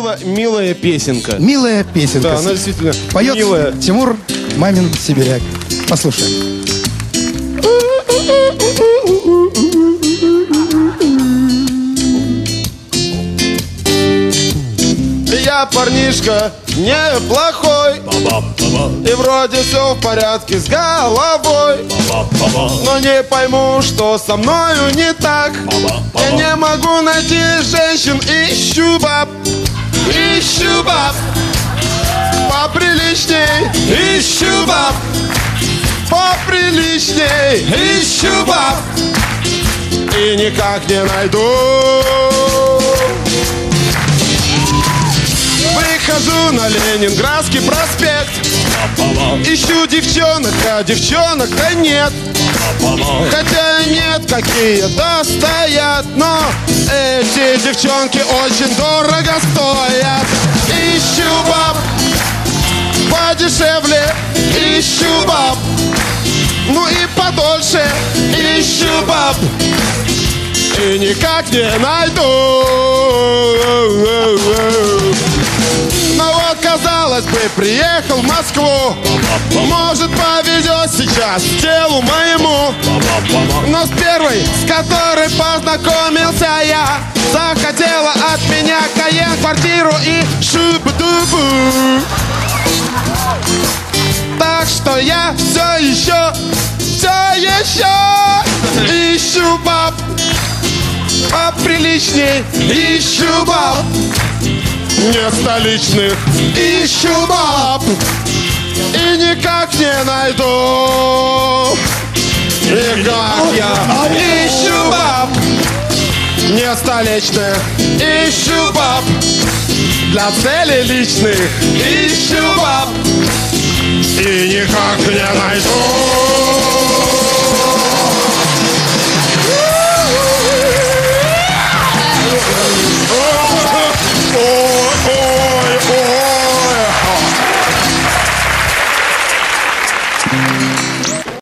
милая песенка. Милая песенка. Да, она действительно поет милая. Тимур Мамин Сибиряк. Послушаем. Я парнишка неплохой, и вроде все в порядке с головой, но не пойму, что со мною не так. Я не могу найти женщин, ищу баб поприличней, ищу баб поприличней, ищу баб и никак не найду. Выхожу на Ленинградский проспект, ищу девчонок, а девчонок-то нет. Хотя нет, какие-то стоят, но эти девчонки очень дорого стоят. Ищу баб подешевле, ищу баб, ну и подольше, ищу баб и никак не найду. Но вот, казалось бы, приехал в Москву, может, повезет сейчас телу моему. Но с первой, с которой познакомился я, захотела от меня Кайен, квартиру и шубу-дубу. Так что я все еще ищу баб поприличней, ищу баб не столичных, ищу баб и никак не найду. Никак я ищу баб не столичных, ищу баб для целей личных, ищу баб и никак не найду.